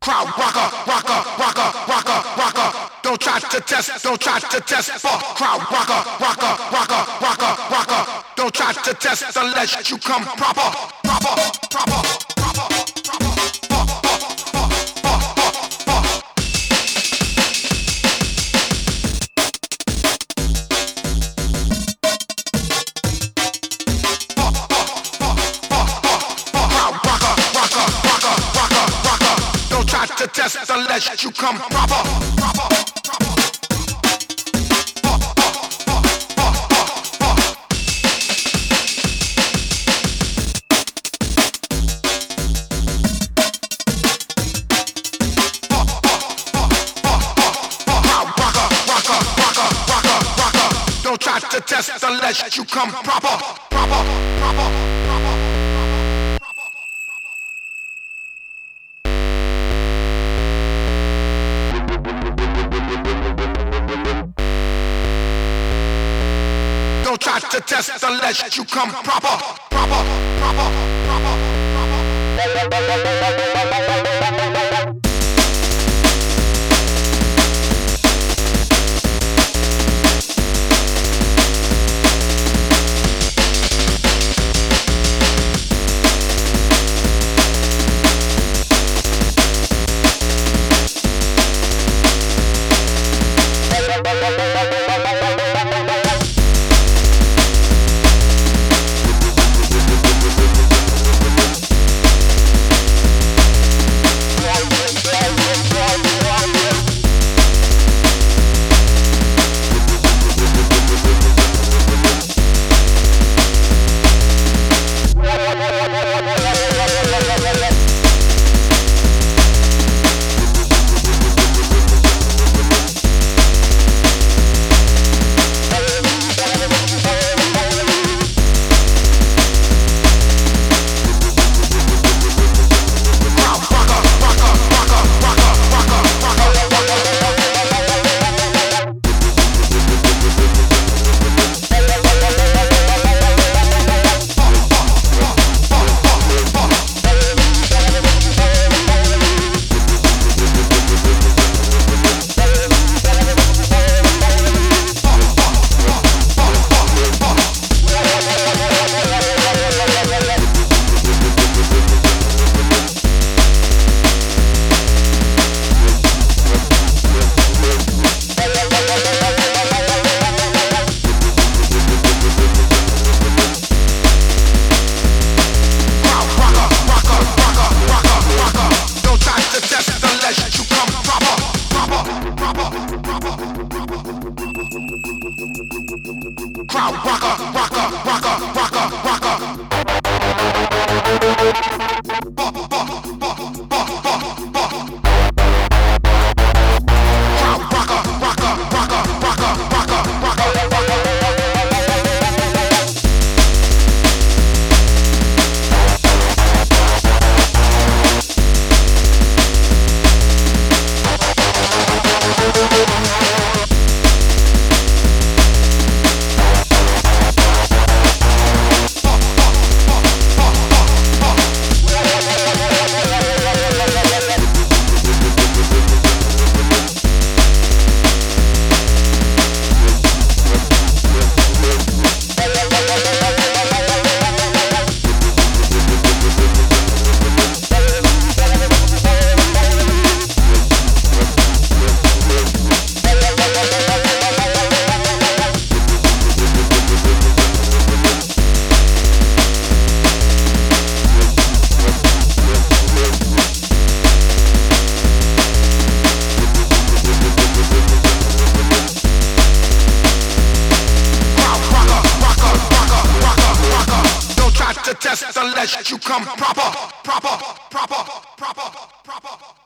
crowd rocker, rocker, rocker, rocker, rocker. Don't try to test, don't try to test for crowd rocker, rocker, rocker, rocker, rocker. Don't try to test unless you come proper, proper, proper, proper, proper. To test unless you come proper, proper, proper. Don't try to test unless you come proper, proper, proper. Don't try to test unless you come proper, proper, proper, proper, proper. Crowd rocker, rocker, rocker, rocker, rocker. Crowd rocker, rocker, rocker, rocker, rocker, rocker. Test unless you come proper, proper, proper, proper, proper.